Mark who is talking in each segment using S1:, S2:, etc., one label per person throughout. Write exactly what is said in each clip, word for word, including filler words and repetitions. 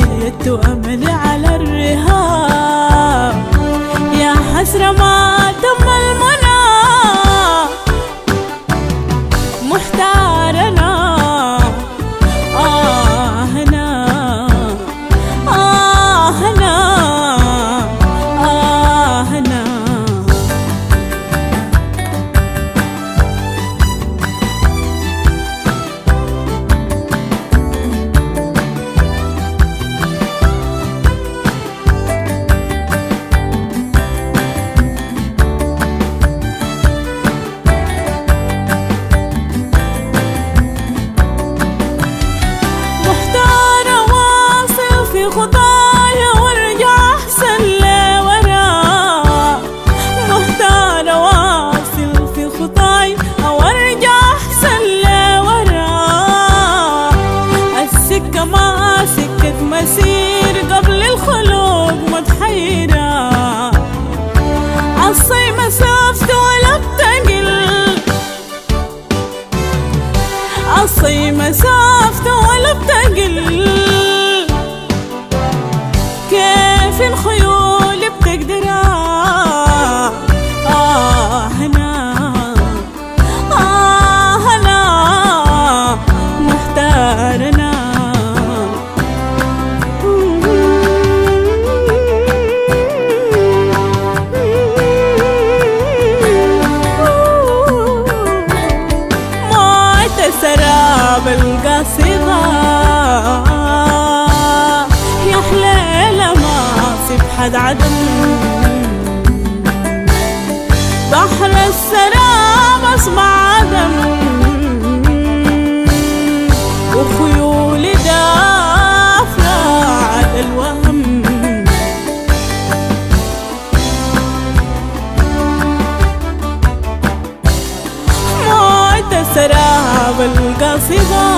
S1: شيدت أملي على الرهاب، يا حسرة ما تم المنى، محتار أنا آه هنا آه هنا آه هنا. خطايا وارجع احسن لورا، محتار اواصل في خطاي وارجع احسن لورا. السكة ما سكة مسير قبل الخلوق متحيرة، عالصي مسافته ولا بتقل، عالصي مسافته ولا بتقل. كيف الخيول بتقدر آه هنا آه هنا محتار أنا. موت السراب القصيدة يا حليلة حد عدم، بحر السراب اسمع عدم، وخيولي دافرة على الوهم. موت السراب القصيدة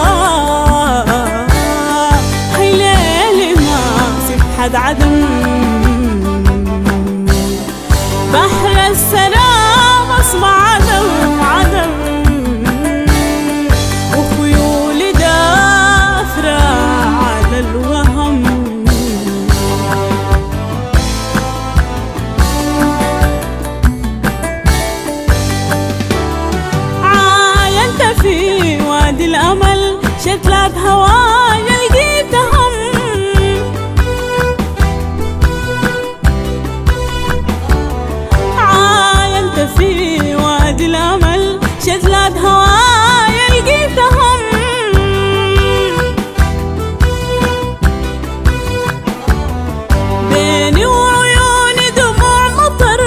S1: هي ليلي ما سيب حد عدم، بحر السلام اسمع عدم عدم، وخيولي دافرة على الوهم. عاينت في وادي الأمل شتلات هوايا لقيتهم، في وادي الأمل شتلات هوايا لقيتهم. بيني وعيوني دموع مطر،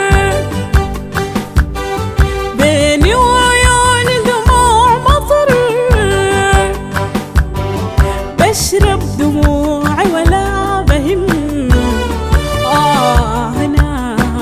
S1: بيني وعيوني دموع مطر، بشرب دموعي ولا بهم آه هنا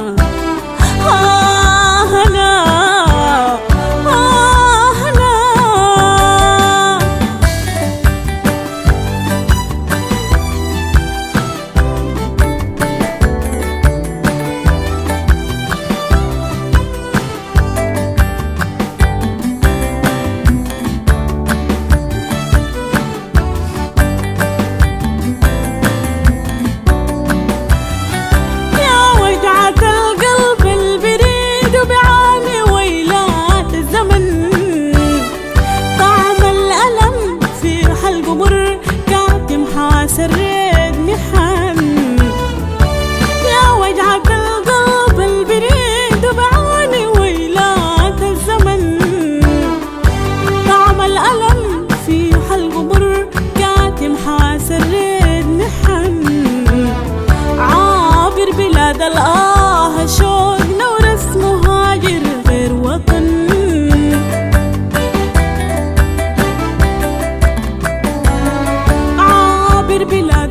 S1: سريت محن. يا وجعة القلب البريد وبعاني ويلات الزمن، طعم الألم في حلق مر كاتم حاسريت محن. عابر بلاد الآه شوقنا ورسم مهاجر غير وطن، عابر بلاد